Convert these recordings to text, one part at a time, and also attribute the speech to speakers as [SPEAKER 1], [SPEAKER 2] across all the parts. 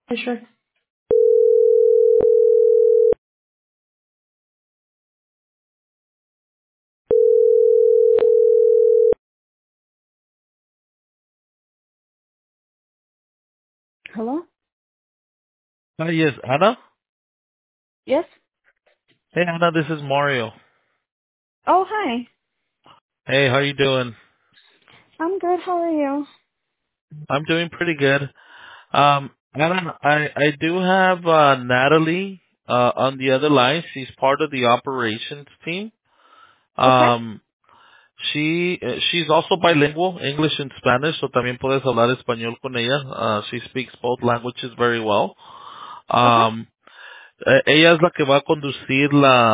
[SPEAKER 1] Sure.
[SPEAKER 2] Hello?
[SPEAKER 1] Hi, yes, Anna?
[SPEAKER 2] Yes?
[SPEAKER 1] Hey, Anna, this is Mario.
[SPEAKER 2] Oh, hi.
[SPEAKER 1] Hey, how you doing?
[SPEAKER 2] I'm good. How are you?
[SPEAKER 1] I'm doing pretty good. Anna, I do have Natalie on the other line. She's part of the operations team.
[SPEAKER 2] Okay.
[SPEAKER 1] Um, she's also bilingual, English and Spanish, so también puedes hablar español con ella. She speaks both languages very well.
[SPEAKER 2] Okay.
[SPEAKER 1] Um, ella es la que va a conducir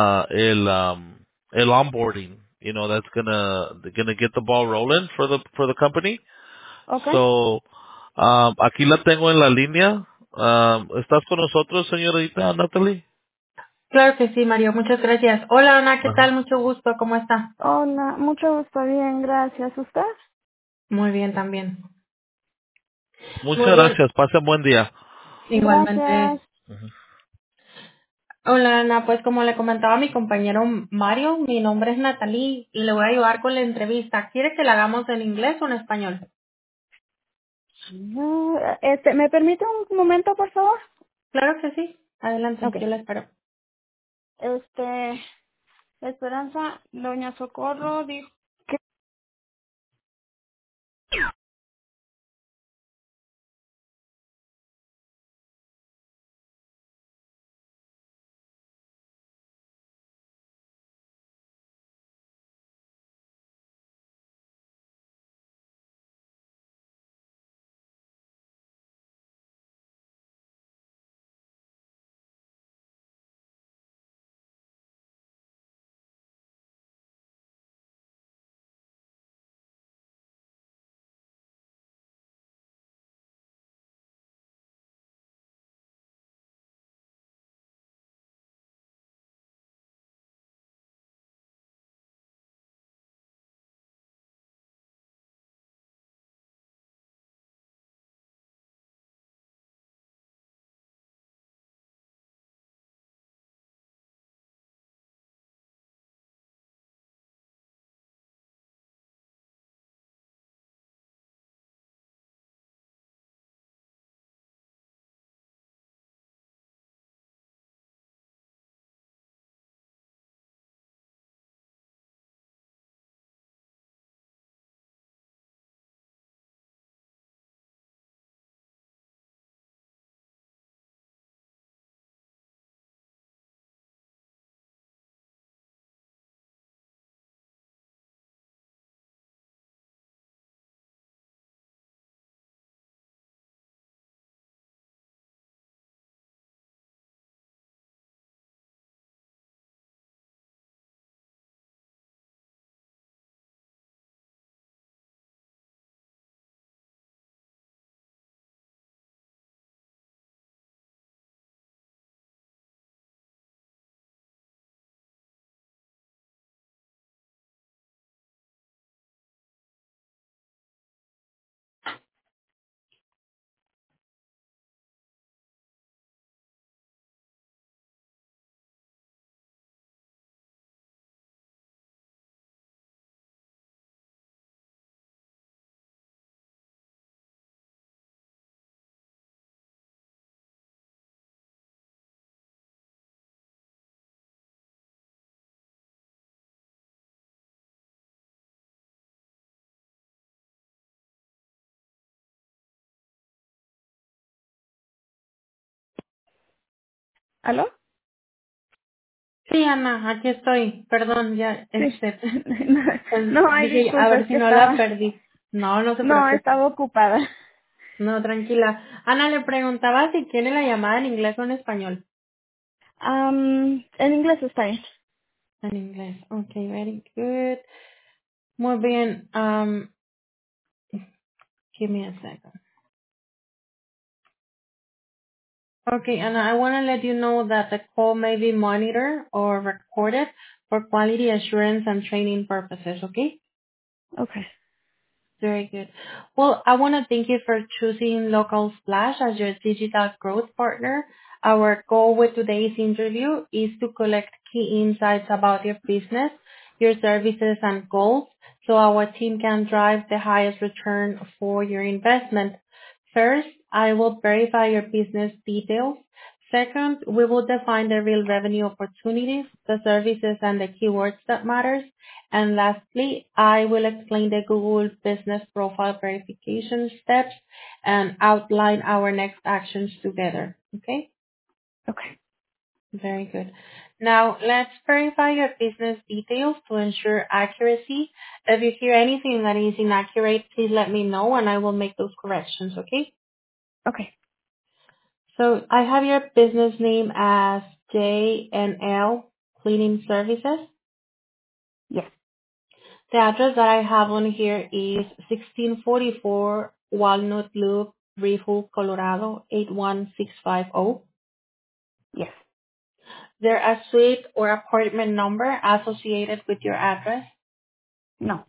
[SPEAKER 1] el onboarding. You know, that's gonna get the ball rolling for the company.
[SPEAKER 2] Okay.
[SPEAKER 1] So, aquí la tengo en la línea. ¿Estás con nosotros, señorita Natalie?
[SPEAKER 2] Claro que sí, Mario. Muchas gracias. Hola, Ana. ¿Qué tal?
[SPEAKER 1] Ajá.
[SPEAKER 2] Mucho gusto. ¿Cómo está? Hola, mucho gusto, bien, gracias. ¿Usted? Muy bien también.
[SPEAKER 1] Muchas
[SPEAKER 2] Muy bien.
[SPEAKER 1] gracias. Pase buen día.
[SPEAKER 2] Igualmente. Gracias.
[SPEAKER 1] Ujú.
[SPEAKER 2] Hola, Ana. Pues como le comentaba mi compañero Mario, mi nombre es Natalie y le voy a ayudar con la entrevista. ¿Quiere que la hagamos en inglés o en español? No, ¿me permite un momento, por favor? Claro que sí. Adelante,
[SPEAKER 3] Okay.
[SPEAKER 2] yo la espero. Esperanza, doña Socorro dijo que... ¿Aló? Sí, Ana, aquí estoy. Perdón, ya,
[SPEAKER 3] Sí.
[SPEAKER 2] pues
[SPEAKER 3] No, ay,
[SPEAKER 2] dije, a
[SPEAKER 3] disculpe,
[SPEAKER 2] ver
[SPEAKER 3] es
[SPEAKER 2] si
[SPEAKER 3] que
[SPEAKER 2] no la
[SPEAKER 3] estaba...
[SPEAKER 2] perdí. No, no se
[SPEAKER 3] No,
[SPEAKER 2] preocupe.
[SPEAKER 3] estaba ocupada.
[SPEAKER 2] No, tranquila. Ana le preguntaba si quiere la llamada en inglés o en español.
[SPEAKER 3] En inglés está bien.
[SPEAKER 2] En inglés. Okay, very good. Muy bien. Give me a second. Okay, Anna, I want to let you know that the call may be monitored or recorded for quality assurance and training purposes, okay?
[SPEAKER 3] Okay.
[SPEAKER 2] Very good. Well, I want to thank you for choosing Local Splash as your digital growth partner. Our goal with today's interview is to collect key insights about your business, your services, and goals so our team can drive the highest return for your investment. First, I will verify your business details. Second, we will define the real revenue opportunities, the services, and the keywords that matters. And lastly, I will explain the Google Business Profile verification steps and outline our next actions together. Okay?
[SPEAKER 3] Okay.
[SPEAKER 2] Very good. Now, let's verify your business details to ensure accuracy. If you hear anything that is inaccurate, please let me know and I will make those corrections, okay?
[SPEAKER 3] Okay.
[SPEAKER 2] So I have your business name as J&L Cleaning Services.
[SPEAKER 3] Yes.
[SPEAKER 2] The address that I have on here is 1644 Walnut Loop, Reeful, Colorado, 81650.
[SPEAKER 3] Yes.
[SPEAKER 2] There a suite or apartment number associated with your address?
[SPEAKER 3] No.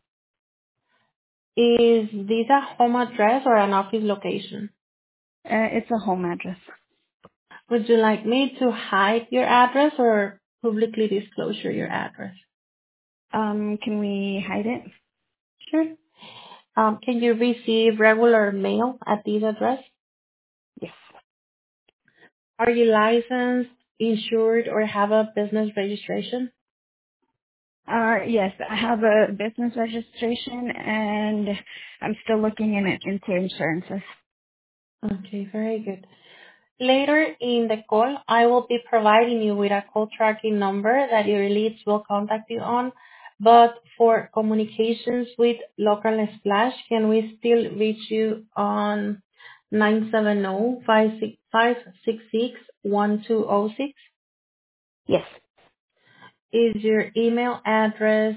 [SPEAKER 2] Is this a home address or an office location?
[SPEAKER 3] It's a home address.
[SPEAKER 2] Would you like me to hide your address or publicly disclose your address?
[SPEAKER 3] Can we hide it?
[SPEAKER 2] Sure. Can you receive regular mail at this address?
[SPEAKER 3] Yes.
[SPEAKER 2] Are you licensed, insured, or have a business registration?
[SPEAKER 3] Yes, I have a business registration and I'm still looking into insurances.
[SPEAKER 2] Okay, very good. Later in the call, I will be providing you with a call tracking number that your leads will contact you on. But for communications with Local Splash, can we still reach you on 970-566-1206?
[SPEAKER 3] Yes.
[SPEAKER 2] Is your email address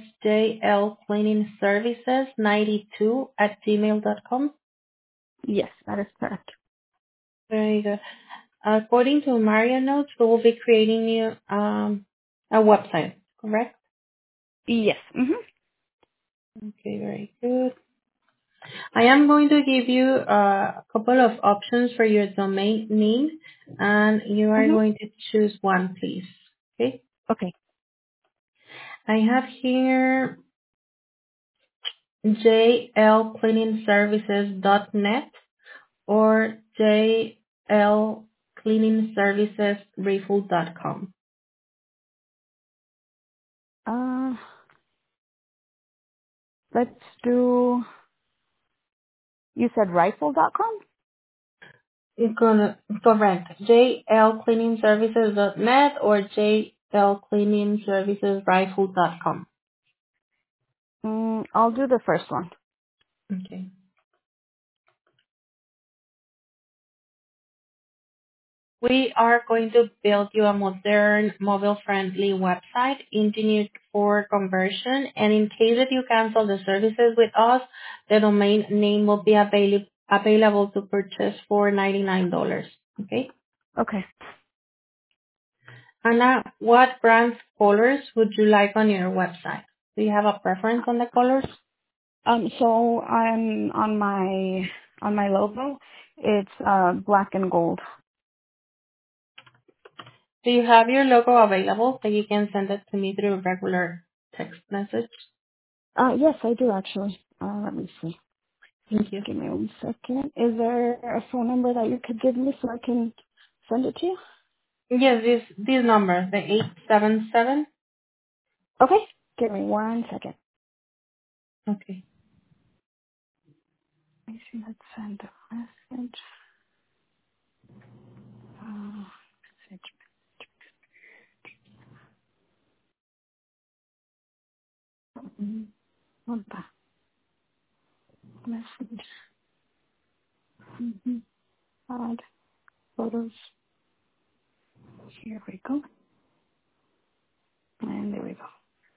[SPEAKER 2] jlcleaningservices92@gmail.com?
[SPEAKER 3] Yes, that is correct.
[SPEAKER 2] Very good. According to Mario Notes, we will be creating you a website, correct?
[SPEAKER 3] Yes. Mhm.
[SPEAKER 2] Okay, very good. I am going to give you a couple of options for your domain name, and you are
[SPEAKER 3] Mhm.
[SPEAKER 2] going to choose one, please. Okay?
[SPEAKER 3] Okay.
[SPEAKER 2] I have here jlcleaningservices.net or jlcleaningservicesrefill.com.
[SPEAKER 3] Uh, let's do. You said rifle.com?
[SPEAKER 2] Correct. jlcleaningservices.net or jlcleaningservicesrifle.com.
[SPEAKER 3] I'll do the first one.
[SPEAKER 2] Okay. We are going to build you a modern, mobile-friendly website engineered for conversion. And in case that you cancel the services with us, the domain name will be available to purchase for $99. Okay.
[SPEAKER 3] Okay.
[SPEAKER 2] Anna, what brand colors would you like on your website? Do you have a preference on the colors?
[SPEAKER 3] So I'm on my logo. It's black and gold.
[SPEAKER 2] Do you have your logo available so you can send it to me through regular text message?
[SPEAKER 3] Yes, I do actually. Let me see.
[SPEAKER 2] Thank you.
[SPEAKER 3] Give me 1 second. Is there a phone number that you could give me so I can send it to you?
[SPEAKER 2] Yes, this number, the 877.
[SPEAKER 3] Okay. Give me 1 second.
[SPEAKER 2] Okay.
[SPEAKER 3] Let me see. Let's send a message. Message. What the message? Add photos. Here we go. And there we go.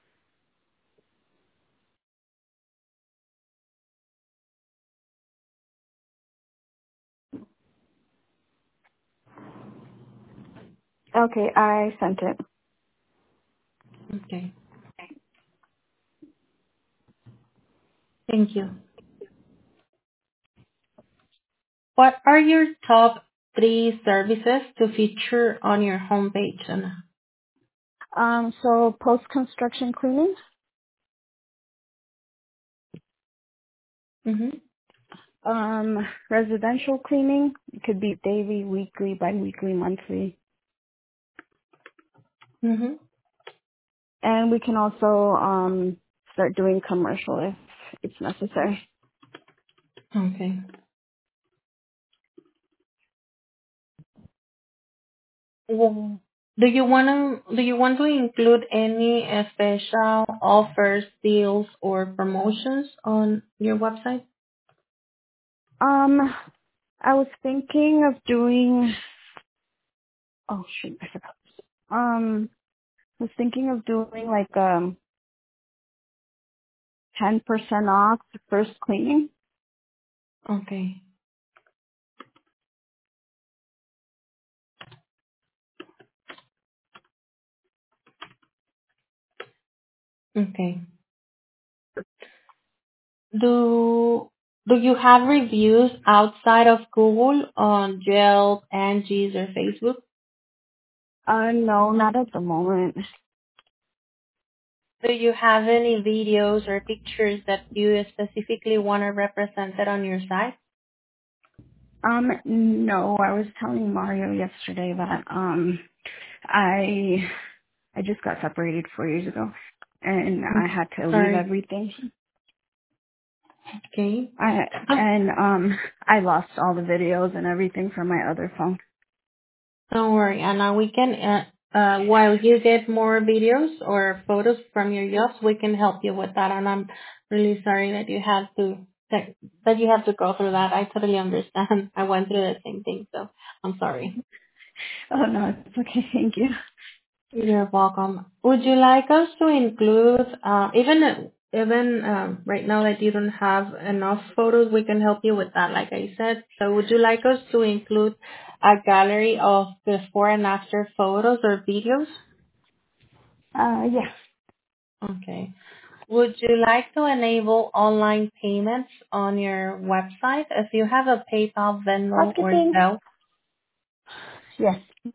[SPEAKER 3] Okay, I sent it.
[SPEAKER 2] Okay. Thank you. What are your top three services to feature on your homepage, Anna?
[SPEAKER 3] So post-construction cleaning,
[SPEAKER 2] Mm-hmm.
[SPEAKER 3] residential cleaning. It could be daily, weekly, bi-weekly, monthly.
[SPEAKER 2] Mm-hmm.
[SPEAKER 3] And we can also start doing commercial if it's necessary.
[SPEAKER 2] Okay. Well, do you want to include any special offers, deals, or promotions on your website?
[SPEAKER 3] Um, I was thinking of doing. Oh shoot, I forgot. Was thinking of doing like 10% off the first cleaning.
[SPEAKER 2] Okay. Okay. Do you have reviews outside of Google on Yelp, Angie's, or Facebook?
[SPEAKER 3] No, not at the moment.
[SPEAKER 2] Do you have any videos or pictures that you specifically want to represent it on your site?
[SPEAKER 3] No, I was telling Mario yesterday that I just got separated 4 years ago, and I
[SPEAKER 2] Okay.
[SPEAKER 3] had to leave
[SPEAKER 2] Sorry.
[SPEAKER 3] everything.
[SPEAKER 2] Okay.
[SPEAKER 3] I and I lost all the videos and everything from my other phone.
[SPEAKER 2] Don't worry, Anna. We can, while you get more videos or photos from your jobs, we can help you with that. And I'm really sorry that you have to go through that. I totally understand. I went through the same thing, so I'm sorry.
[SPEAKER 3] Oh no, it's okay. Thank you.
[SPEAKER 2] You're welcome. Would you like us to include, even right now that you don't have enough photos, we can help you with that, like I said. So would you like us to include a gallery of before and after photos or videos?
[SPEAKER 3] Yeah.
[SPEAKER 2] Okay. Would you like to enable online payments on your website? If you have a PayPal, Venmo, or
[SPEAKER 3] Housekeeping.
[SPEAKER 2] Zelle,
[SPEAKER 3] Yes.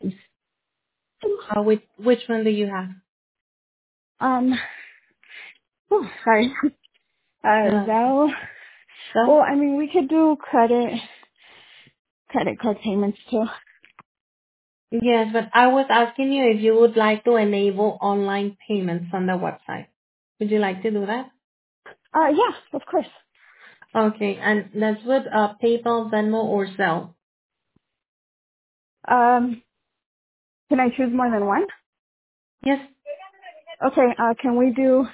[SPEAKER 2] which one do you have?
[SPEAKER 3] Um. Oh, sorry.
[SPEAKER 2] Uh,
[SPEAKER 3] Zelle.
[SPEAKER 2] Zelle?
[SPEAKER 3] Well, I mean, we could do credit card payments too.
[SPEAKER 2] Yes, but I was asking you if you would like to enable online payments on the website. Would you like to do that?
[SPEAKER 3] Yeah, of course.
[SPEAKER 2] Okay, and that's with PayPal, Venmo, or Zelle.
[SPEAKER 3] Um, can I choose more than one?
[SPEAKER 2] Yes.
[SPEAKER 3] Okay. Can we do?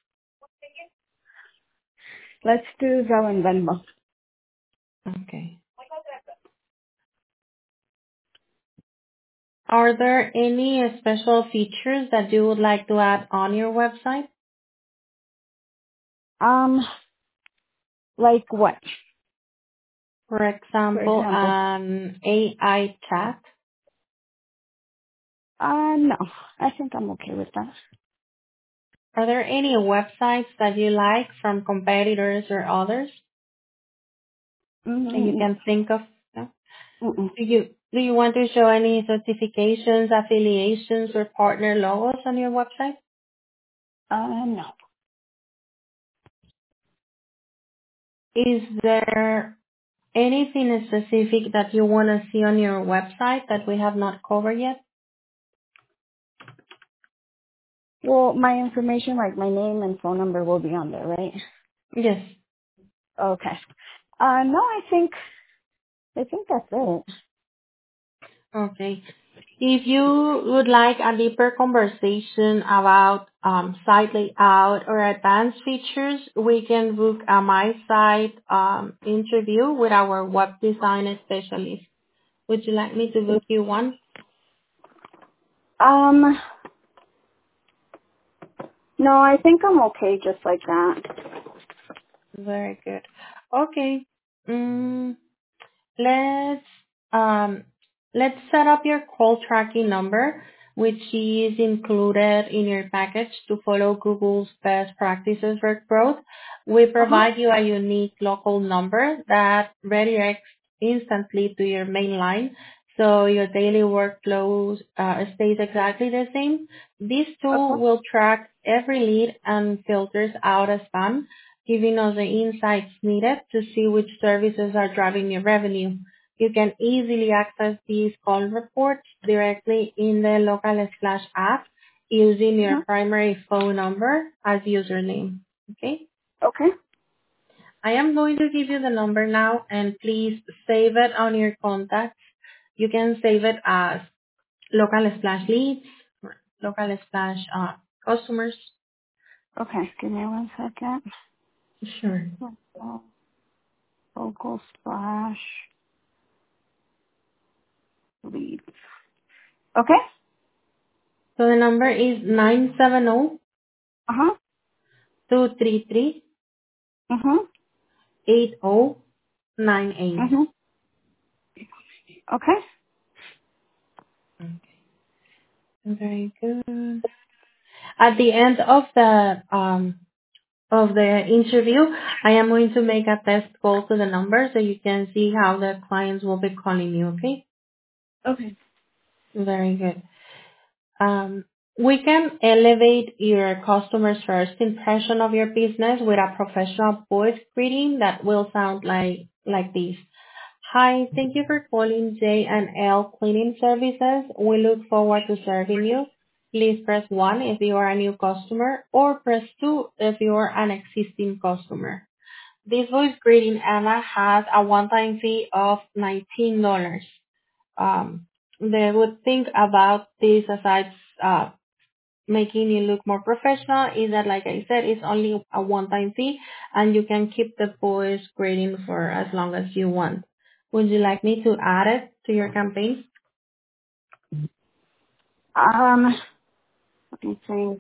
[SPEAKER 3] Let's do Zelle and Venmo.
[SPEAKER 2] Okay. Are there any special features that you would like to add on your website?
[SPEAKER 3] Um, like what?
[SPEAKER 2] For
[SPEAKER 3] For
[SPEAKER 2] example,
[SPEAKER 3] example?
[SPEAKER 2] an AI chat.
[SPEAKER 3] No. I think I'm okay with that.
[SPEAKER 2] Are there any websites that you like from competitors or others that you
[SPEAKER 3] No.
[SPEAKER 2] can think of? No?
[SPEAKER 3] Mm-mm.
[SPEAKER 2] Do you want to show any certifications, affiliations, or partner logos on your website?
[SPEAKER 3] No.
[SPEAKER 2] Is there anything specific that you want to see on your website that we have not covered yet?
[SPEAKER 3] Well, my information, like my name and phone number, will be on there, right?
[SPEAKER 2] Yes.
[SPEAKER 3] Okay. No, I think that's it.
[SPEAKER 2] Okay. If you would like a deeper conversation about site layout or advanced features, we can book a My Site interview with our web design specialist. Would you like me to book you one?
[SPEAKER 3] Um, no, I think I'm okay just like that.
[SPEAKER 2] Very good. Okay. Mm, let's um let's set up your call tracking number, which is included in your package to follow Google's best practices for growth. We
[SPEAKER 3] Uh-huh.
[SPEAKER 2] provide you a unique local number that redirects instantly to your main line, so your daily workflow stays exactly the same. This tool
[SPEAKER 3] Okay.
[SPEAKER 2] will track every lead and filters out a spam, giving us the insights needed to see which services are driving your revenue. You can easily access these call reports directly in the Local Splash app using your
[SPEAKER 3] Mhm.
[SPEAKER 2] primary phone number as username. Okay?
[SPEAKER 3] Okay.
[SPEAKER 2] I am going to give you the number now, and please save it on your contacts. You can save it as Local Splash leads, or Local Splash customers.
[SPEAKER 3] Okay. Give me 1 second.
[SPEAKER 2] Sure.
[SPEAKER 3] Local Splash leads. Okay.
[SPEAKER 2] So the number is 970
[SPEAKER 3] Uh-huh.
[SPEAKER 2] 233
[SPEAKER 3] Mhm.
[SPEAKER 2] 8098.
[SPEAKER 3] Mhm. Okay.
[SPEAKER 2] Very good. At the end of the interview, I am going to make a test call to the number so you can see how the clients will be calling you. Okay?
[SPEAKER 3] Okay.
[SPEAKER 2] Very good. We can elevate your customer's first impression of your business with a professional voice greeting that will sound like this. Hi, thank you for calling J&L Cleaning Services. We look forward to serving you. Please press 1 if you are a new customer, or press 2 if you are an existing customer. This voice greeting, Anna, has a one-time fee of $19. They would think about this aside making you look more professional is that, like I said, it's only a one-time fee and you can keep the voice grading for as long as you want. Would you like me to add it to your campaign?
[SPEAKER 3] Let me think.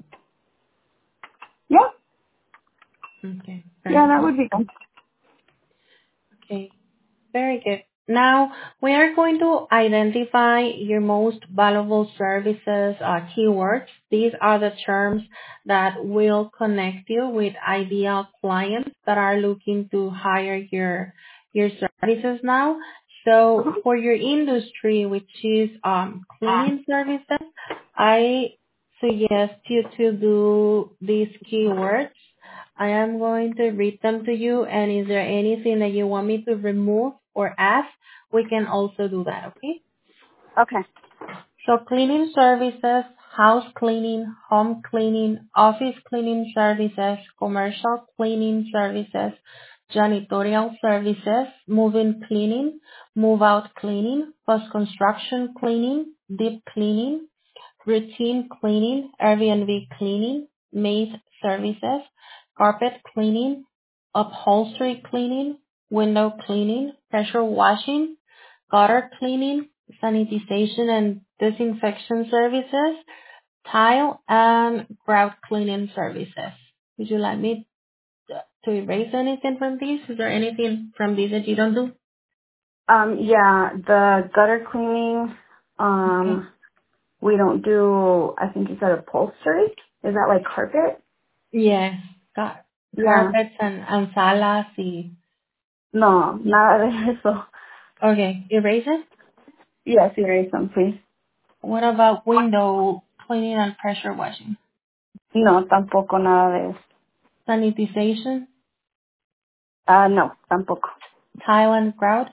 [SPEAKER 3] Yeah.
[SPEAKER 2] Okay,
[SPEAKER 3] Yeah,
[SPEAKER 2] very
[SPEAKER 3] that
[SPEAKER 2] good.
[SPEAKER 3] would be good.
[SPEAKER 2] Okay. Very good. Now, we are going to identify your most valuable services keywords. These are the terms that will connect you with ideal clients that are looking to hire your services now. So for your industry, which is cleaning services, I suggest you to do these keywords. I am going to read them to you, and is there anything that you want me to remove or add? We can also do that, okay?
[SPEAKER 3] Okay.
[SPEAKER 2] So cleaning services, house cleaning, home cleaning, office cleaning services, commercial cleaning services, janitorial services, move-in cleaning, move-out cleaning, post-construction cleaning, deep cleaning, routine cleaning, Airbnb cleaning, maid services, carpet cleaning, upholstery cleaning, window cleaning, pressure washing, gutter cleaning, sanitization and disinfection services, tile and grout cleaning services. Would you like me to erase anything from these? Is there anything from these that you don't do?
[SPEAKER 3] Yeah, the gutter cleaning,
[SPEAKER 2] Okay.
[SPEAKER 3] we don't do, I think you said upholstery. Is that like carpet?
[SPEAKER 2] Yes. Car-
[SPEAKER 3] Yeah.
[SPEAKER 2] Carpets and salas.
[SPEAKER 3] No, nada de eso.
[SPEAKER 2] Okay. Erase it.
[SPEAKER 3] Yes, erase them, please.
[SPEAKER 2] What about window cleaning and pressure washing?
[SPEAKER 3] No, tampoco nada de eso.
[SPEAKER 2] Sanitization,
[SPEAKER 3] No, tampoco.
[SPEAKER 2] tile and grout?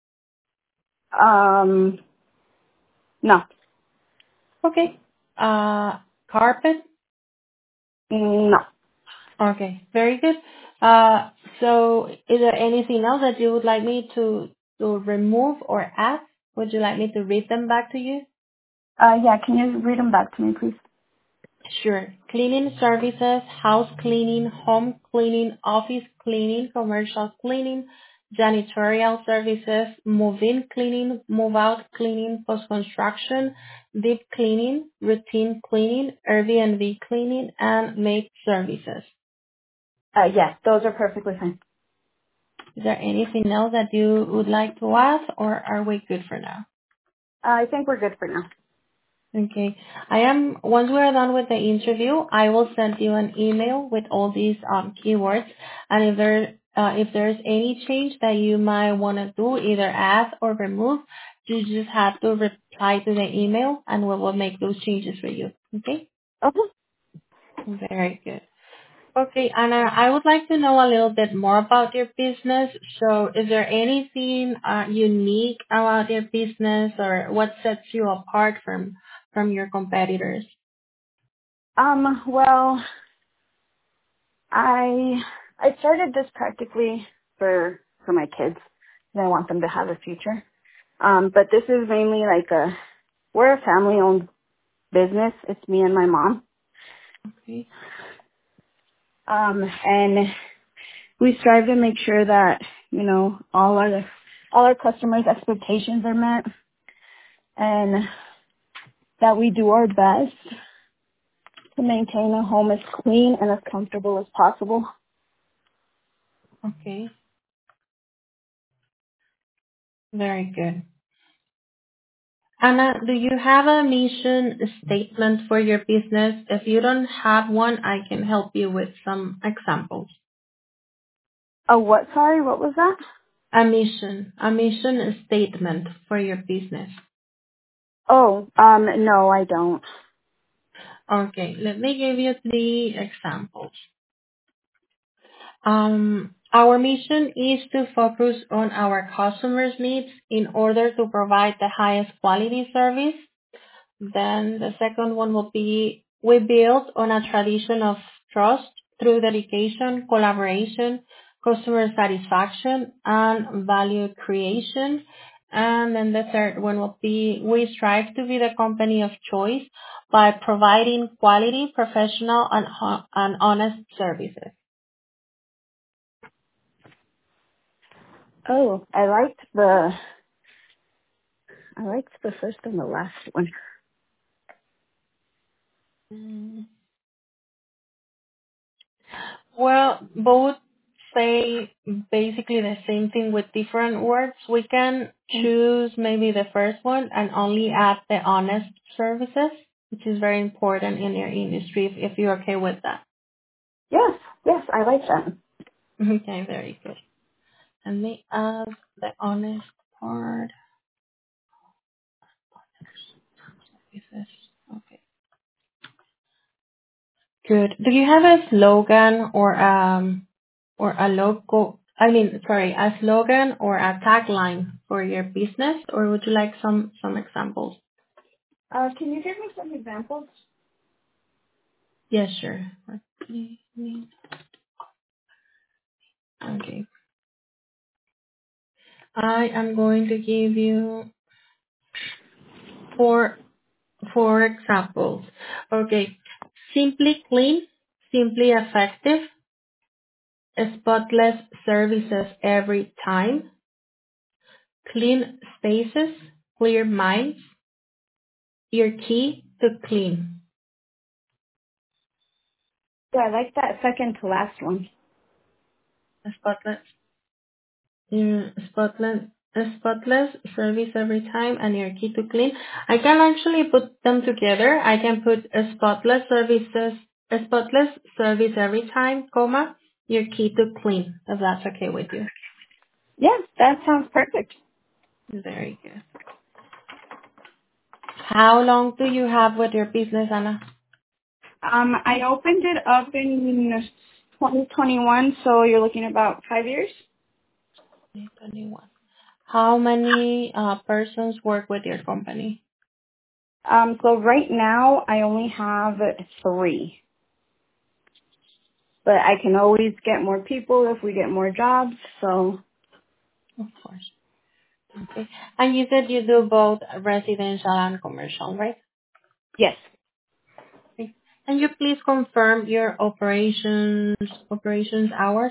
[SPEAKER 3] Um, no.
[SPEAKER 2] Okay. Carpet?
[SPEAKER 3] No.
[SPEAKER 2] Okay, very good. So is there anything else that you would like me to remove or add? Would you like me to read them back to you?
[SPEAKER 3] Yeah, can you read them back to me, please?
[SPEAKER 2] Sure. Cleaning services, house cleaning, home cleaning, office cleaning, commercial cleaning, janitorial services, move-in cleaning, move-out cleaning, post-construction, deep cleaning, routine cleaning, Airbnb cleaning, and maid services.
[SPEAKER 3] Yes, those are perfectly fine.
[SPEAKER 2] Is there anything else that you would like to add, or are we good for now?
[SPEAKER 3] I think we're good for now.
[SPEAKER 2] Okay. Once we're done with the interview, I will send you an email with all these keywords. And if there if there's any change that you might want to do, either add or remove, you just have to reply to the email and we will make those changes for you. Okay?
[SPEAKER 3] Okay.
[SPEAKER 2] Very good. Okay, Anna, I would like to know a little bit more about your business. So is there anything unique about your business, or what sets you apart from your competitors?
[SPEAKER 3] Well, I started this practically for my kids, and I want them to have a future. But this is mainly like we're a family-owned business. It's me and my mom.
[SPEAKER 2] Okay.
[SPEAKER 3] And we strive to make sure that, all our customers' expectations are met, and that we do our best to maintain a home as clean and as comfortable as possible.
[SPEAKER 2] Okay. Very good. Anna, do you have a mission statement for your business? If you don't have one, I can help you with some examples.
[SPEAKER 3] Oh, what? Sorry, what was that?
[SPEAKER 2] A mission statement for your business.
[SPEAKER 3] Oh, no, I don't.
[SPEAKER 2] Okay, let me give you 3 examples. Our mission is to focus on our customers' needs in order to provide the highest quality service. Then the second one will be, we build on a tradition of trust through dedication, collaboration, customer satisfaction, and value creation. And then the third one will be, we strive to be the company of choice by providing quality, professional, and honest services.
[SPEAKER 3] Oh, I liked the first and the last one.
[SPEAKER 2] Mm. Well, both say basically the same thing with different words. We can choose maybe the first one and only add the honest services, which is very important in your industry, if you're okay with that.
[SPEAKER 3] Yes, I like that.
[SPEAKER 2] Okay, very good. And me add the honest part. Services. Okay, good. Do you have a slogan or a logo? A slogan or a tagline for your business, or would you like some examples?
[SPEAKER 3] Can you give me some examples?
[SPEAKER 2] Yes, sure. Okay. I am going to give you four examples. Okay. Simply clean, simply effective, spotless services every time, clean spaces, clear minds, your key to clean.
[SPEAKER 3] Yeah, I like that second to last one.
[SPEAKER 2] Spotless. Spotless, a spotless service every time, and your key to clean. I can actually put them together. I can put a spotless service every time, comma, your key to clean, if that's okay with you.
[SPEAKER 3] Yeah, that sounds perfect.
[SPEAKER 2] Very good. How long do you have with your business, Anna?
[SPEAKER 3] I opened it up in 2021, so you're looking at about 5 years.
[SPEAKER 2] 2021. How many persons work with your company?
[SPEAKER 3] So right now I only have 3, but I can always get more people if we get more jobs. So
[SPEAKER 2] Of course. Okay. And you said you do both residential and commercial, right?
[SPEAKER 3] yes.
[SPEAKER 2] Okay. Can you please confirm your operations hours?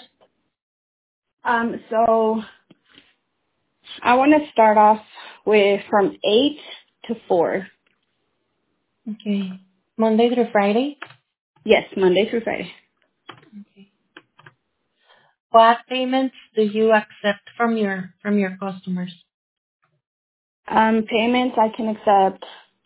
[SPEAKER 3] So I want to start off with from 8 to 4.
[SPEAKER 2] Okay. Monday through Friday?
[SPEAKER 3] Yes, Monday through Friday.
[SPEAKER 2] Okay. What payments do you accept from your customers?
[SPEAKER 3] Payments I can accept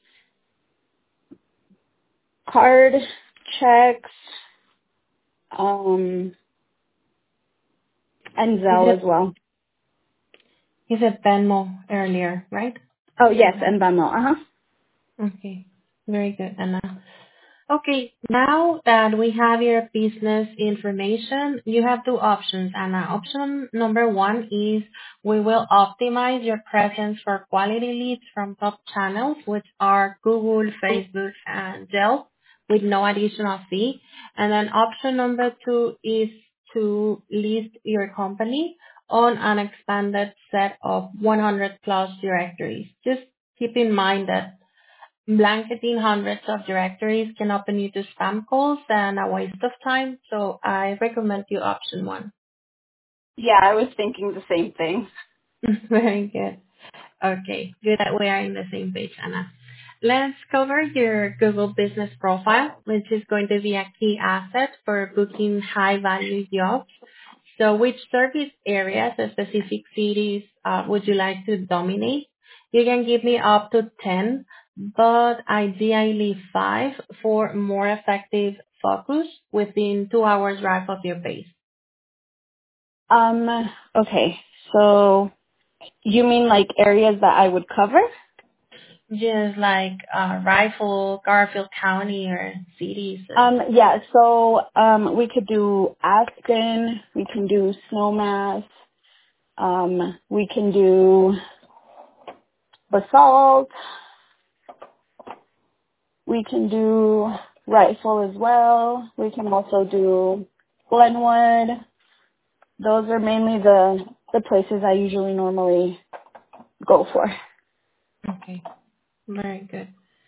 [SPEAKER 3] card, checks. And
[SPEAKER 2] You
[SPEAKER 3] Zelle
[SPEAKER 2] said
[SPEAKER 3] as well.
[SPEAKER 2] you said Venmo earlier, right?
[SPEAKER 3] Oh, yes, and Venmo. Uh-huh.
[SPEAKER 2] Okay. Very good, Anna. Okay, now that we have your business information, you have two options, Anna. Option number one is we will optimize your presence for quality leads from top channels, which are Google, Facebook, and Yelp, with no additional fee. And then option number two is to list your company on an expanded set of 100 plus directories. Just keep in mind that blanketing hundreds of directories can open you to spam calls and a waste of time, so I recommend you option one.
[SPEAKER 3] Yeah, I was thinking the same thing.
[SPEAKER 2] Very good. Okay, good that we are in the same page, Anna. Let's cover your Google Business Profile, which is going to be a key asset for booking high-value jobs. So which service areas or specific cities would you like to dominate? You can give me up to 10, but ideally 5 for more effective focus within 2 hours drive of your base.
[SPEAKER 3] Okay. So you mean like areas that I would cover?
[SPEAKER 2] Just like Rifle, Garfield County, or cities.
[SPEAKER 3] Yeah, so we could do Aspen, we can do Snowmass, we can do Basalt, we can do Rifle as well. We can also do Glenwood. Those are mainly the places I usually normally go for.
[SPEAKER 2] Okay, very good.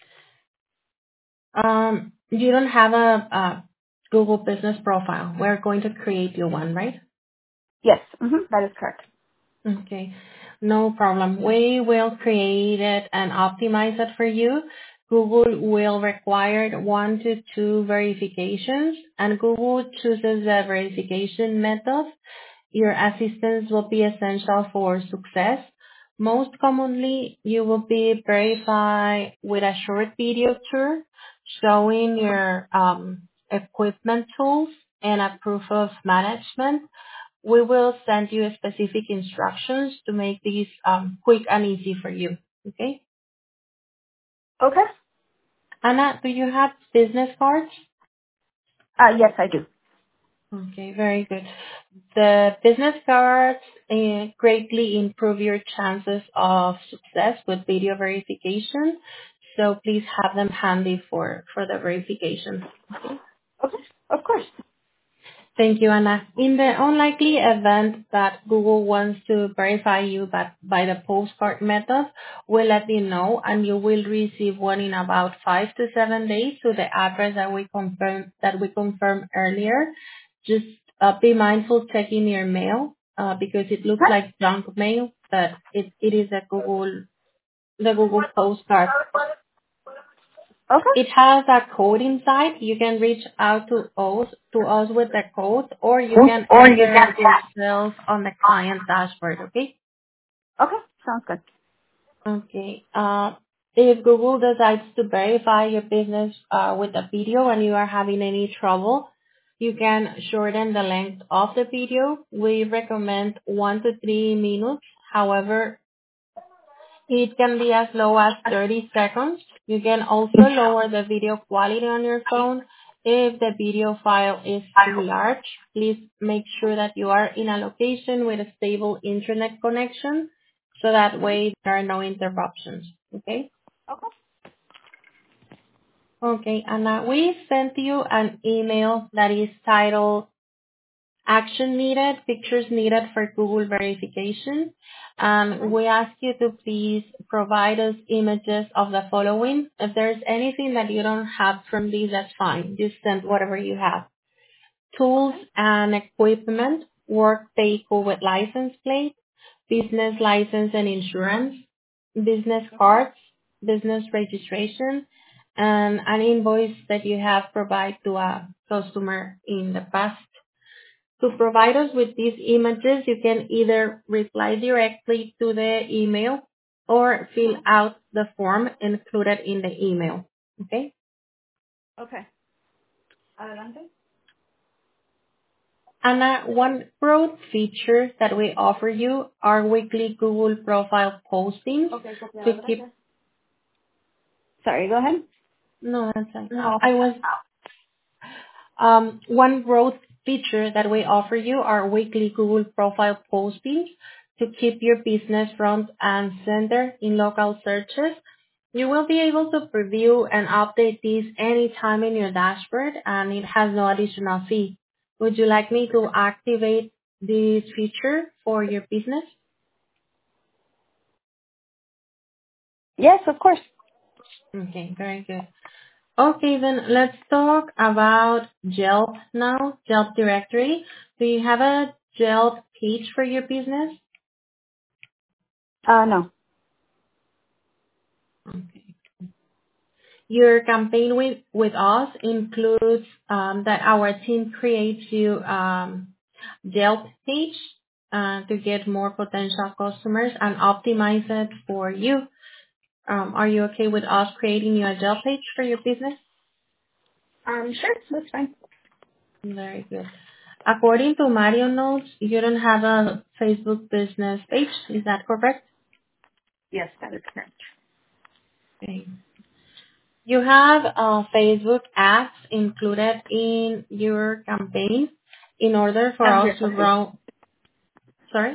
[SPEAKER 2] You don't have a Google Business Profile. We're going to create you one, right?
[SPEAKER 3] Yes, that is correct.
[SPEAKER 2] Okay, no problem. We will create it and optimize it for you. Google will require 1 to 2 verifications, and Google chooses the verification method. Your assistance will be essential for success. Most commonly, you will be verified with a short video tour showing your equipment tools and a proof of management. We will send you specific instructions to make these quick and easy for you. Okay?
[SPEAKER 3] Okay.
[SPEAKER 2] Anna, do you have business cards?
[SPEAKER 3] Yes, I do.
[SPEAKER 2] Okay, very good. The business cards greatly improve your chances of success with video verification. So please have them handy for the verification.
[SPEAKER 3] Okay, of course.
[SPEAKER 2] Thank you, Anna. In the unlikely event that Google wants to verify you by the postcard method, we'll let you know, and you will receive one in about 5 to 7 days to the address that we confirmed earlier. Just be mindful checking your mail because it looks like junk mail, but it is the Google postcard.
[SPEAKER 3] Okay.
[SPEAKER 2] It has a code inside. You can reach out to us with the code, or you can enter it yourself on the client dashboard. Okay.
[SPEAKER 3] Okay, sounds good.
[SPEAKER 2] Okay. If Google decides to verify your business with a video and you are having any trouble, you can shorten the length of the video. We recommend 1 to 3 minutes. However, it can be as low as 30 seconds. You can also lower the video quality on your phone. If the video file is too large, please make sure that you are in a location with a stable internet connection so that way there are no interruptions. Okay?
[SPEAKER 3] Okay.
[SPEAKER 2] Okay, and we sent you an email that is titled Action Needed, Pictures Needed for Google Verification. We ask you to please provide us images of the following. If there's anything that you don't have from these, that's fine. Just send whatever you have. Tools and equipment, work vehicle with license plate, business license and insurance, business cards, business registration, and an invoice that you have provided to a customer in the past. To provide us with these images, you can either reply directly to the email or fill out the form included in the email. Okay?
[SPEAKER 3] Okay. Adelante.
[SPEAKER 2] Anna, one growth feature that we offer you are weekly Google profile postings to keep.
[SPEAKER 3] Sorry, go ahead.
[SPEAKER 2] No, that's fine. I was one growth feature that we offer you are weekly Google profile postings to keep your business front and center in local searches. You will be able to preview and update these anytime in your dashboard, and it has no additional fee. Would you like me to activate this feature for your business?
[SPEAKER 3] Yes, of course.
[SPEAKER 2] Okay, very good. Okay, then let's talk about Yelp now, Yelp directory. Do you have a Yelp page for your business?
[SPEAKER 3] No.
[SPEAKER 2] Okay. Your campaign with us includes that our team creates you Yelp page to get more potential customers and optimize it for you. Are you okay with us creating you a Yelp page for your business?
[SPEAKER 3] Sure, that's fine.
[SPEAKER 2] Very good. According to Mario Notes, you don't have a Facebook business page. Is that correct?
[SPEAKER 3] Yes, that is correct.
[SPEAKER 2] Okay. You have Facebook ads included in your campaign in order for us
[SPEAKER 3] Yes,
[SPEAKER 2] to
[SPEAKER 3] okay.
[SPEAKER 2] run. Sorry?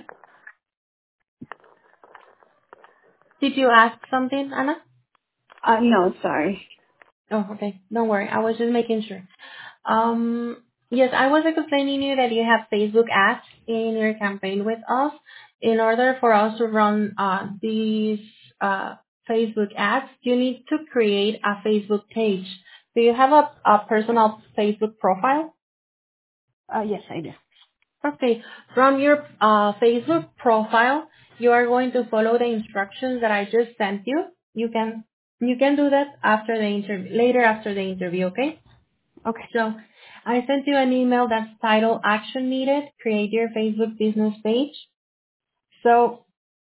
[SPEAKER 2] Did you ask something, Anna?
[SPEAKER 3] No, sorry.
[SPEAKER 2] Oh, okay. Don't worry. I was just making sure. Yes, I was explaining you that you have Facebook ads in your campaign with us. In order for us to run these Facebook ads, you need to create a Facebook page. Do you have a personal Facebook profile?
[SPEAKER 3] Yes, I do.
[SPEAKER 2] Okay. From your Facebook profile, you are going to follow the instructions that I just sent you. You can do that after the interview, later after the interview, okay?
[SPEAKER 3] Okay.
[SPEAKER 2] So I sent you an email that's titled Action Needed, Create Your Facebook Business Page. So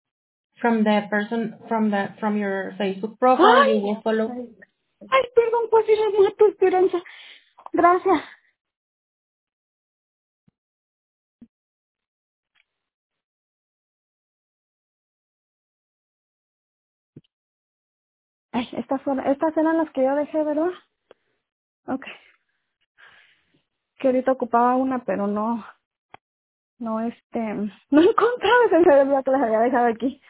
[SPEAKER 2] from your Facebook profile, you
[SPEAKER 3] Ay,
[SPEAKER 2] will follow.
[SPEAKER 3] ay, perdón, pues sí, la mato, Esperanza. Gracias. Ay, estas eran las que yo dejé, ¿verdad? Okay. Que ahorita ocupaba una, pero no, no encontraba, se me olvidó que las había dejado aquí.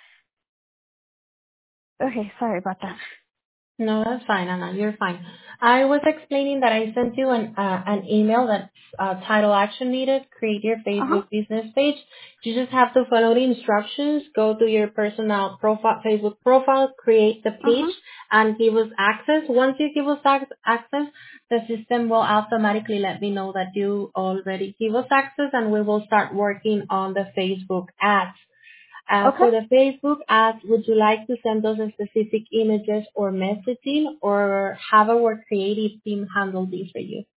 [SPEAKER 3] Okay, sorry about that.
[SPEAKER 2] No, that's fine, Anna. You're fine. I was explaining that I sent you an email that's title Action Needed, Create Your
[SPEAKER 3] Uh-huh.
[SPEAKER 2] Facebook Business Page. You just have to follow the instructions, go to your personal profile, Facebook profile, create the page,
[SPEAKER 3] Uh-huh.
[SPEAKER 2] and give us access. Once you give us access, the system will automatically let me know that you already give us access, and we will start working on the Facebook ads. For
[SPEAKER 3] Okay.
[SPEAKER 2] the Facebook ads, would you like to send us a specific images or messaging, or have our creative team handle this for you?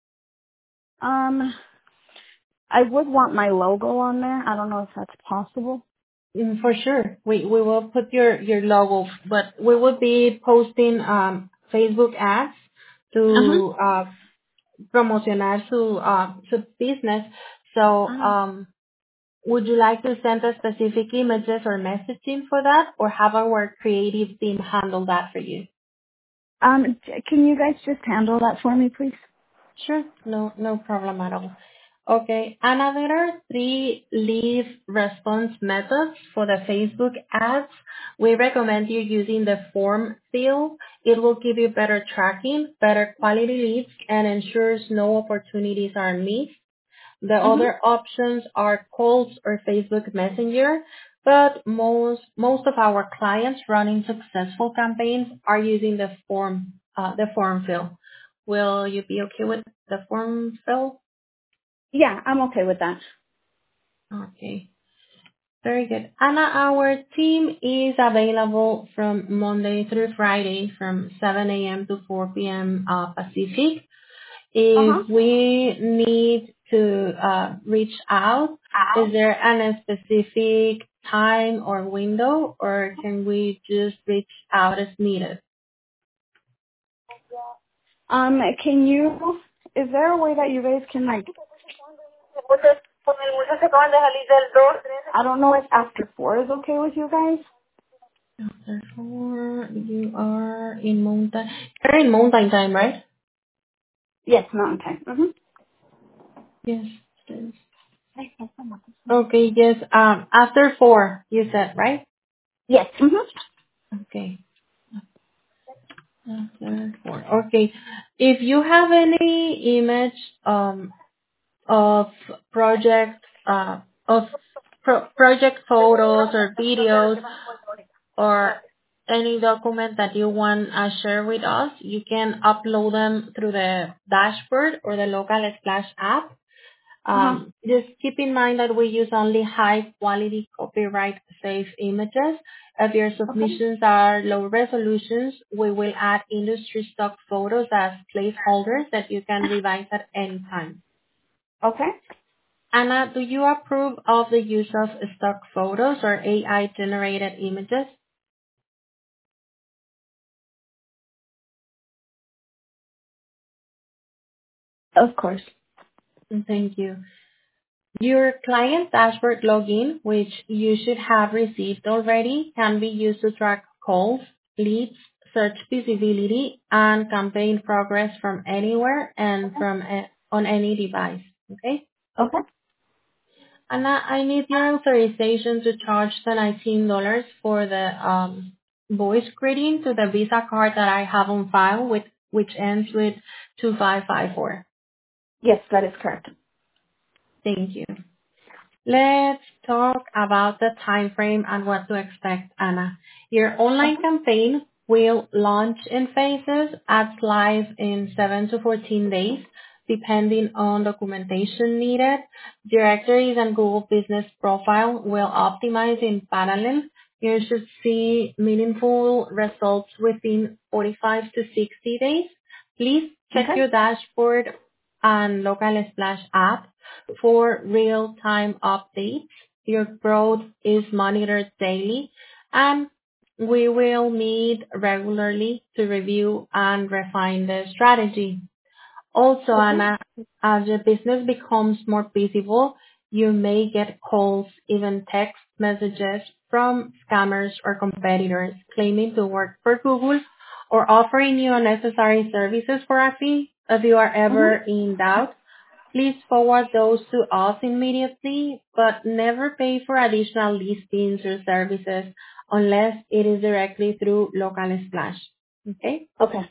[SPEAKER 3] I would want my logo on there. I don't know if that's possible.
[SPEAKER 2] For sure. We will put your logo, but we will be posting Facebook ads
[SPEAKER 3] Uh-huh.
[SPEAKER 2] to promocionar su business. So would you like to send us specific images or messaging for that, or have our creative team handle that for you?
[SPEAKER 3] Can you guys just handle that for me, please?
[SPEAKER 2] Sure. No problem at all. Okay. Anna, there are 3 lead response methods for the Facebook ads. We recommend you using the form field. It will give you better tracking, better quality leads, and ensures no opportunities are missed. The
[SPEAKER 3] Mm-hmm.
[SPEAKER 2] other options are calls or Facebook Messenger, but most of our clients running successful campaigns are using the form fill. Will you be okay with the form fill?
[SPEAKER 3] Yeah, I'm okay with that.
[SPEAKER 2] Okay, very good. Anna, our team is available from Monday through Friday from 7 a.m. to 4 p.m. Pacific.
[SPEAKER 3] Uh-huh.
[SPEAKER 2] If we need to reach out, is there a specific time or window, or can we just reach out as needed?
[SPEAKER 3] Is there a way that you guys can I don't know if after 4 is okay with you guys.
[SPEAKER 2] After 4, you are in mountain. You're in mountain time, right?
[SPEAKER 3] Yes, mountain time.
[SPEAKER 2] Yes. Yes. Okay, yes. After 4, you said, right?
[SPEAKER 3] Yes.
[SPEAKER 2] Okay. After 4. Okay. If you have any image of project of project photos or videos or any document that you want to share with us, you can upload them through the dashboard or the local splash app. Just keep in mind that we use only high quality copyright safe images. If your
[SPEAKER 3] Okay.
[SPEAKER 2] submissions are low resolutions, we will add industry stock photos as placeholders that you can revise at any time.
[SPEAKER 3] Okay.
[SPEAKER 2] Anna, do you approve of the use of stock photos or AI generated images?
[SPEAKER 3] Of course.
[SPEAKER 2] Thank you. Your client dashboard login, which you should have received already, can be used to track calls, leads, search visibility, and campaign progress from anywhere and on any device. Okay?
[SPEAKER 3] Okay.
[SPEAKER 2] And I need your authorization to charge the $19 for the voice greeting to the Visa card that I have on file, which ends with 2554.
[SPEAKER 3] Yes, that is correct.
[SPEAKER 2] Thank you. Let's talk about the time frame and what to expect, Anna. Your online campaign will launch in phases, ads live in 7 to 14 days, depending on documentation needed. Directories and Google Business Profile will optimize in parallel. You should see meaningful results within 45 to 60 days. Please check
[SPEAKER 3] Okay.
[SPEAKER 2] your dashboard and local splash app for real-time updates. Your growth is monitored daily, and we will meet regularly to review and refine the strategy. Also,
[SPEAKER 3] Okay.
[SPEAKER 2] Anna, as your business becomes more visible, you may get calls, even text messages from scammers or competitors claiming to work for Google or offering you unnecessary services for a fee. If you are ever in doubt, please forward those to us immediately, but never pay for additional listings or services unless it is directly through Local Splash. Okay?
[SPEAKER 3] Okay.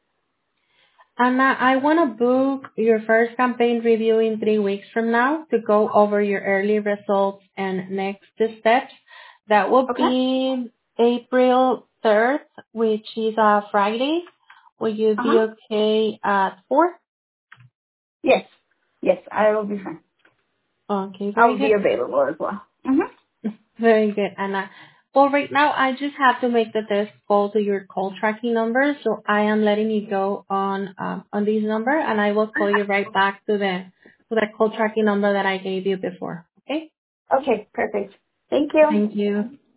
[SPEAKER 2] Anna, I want to book your first campaign review in 3 weeks from now to go over your early results and next steps. That will
[SPEAKER 3] Okay.
[SPEAKER 2] be April 3rd, which is a Friday. Will you be okay at 4?
[SPEAKER 3] Yes. Yes, I will be fine.
[SPEAKER 2] Okay,
[SPEAKER 3] I
[SPEAKER 2] very
[SPEAKER 3] will be
[SPEAKER 2] good.
[SPEAKER 3] available as well.
[SPEAKER 2] Very good, Anna. Well, right now I just have to make the test call to your call tracking number, so I am letting you go on this number, and I will call you right back to the call tracking number that I gave you before. Okay?
[SPEAKER 3] Okay, perfect. Thank you.
[SPEAKER 2] Thank you.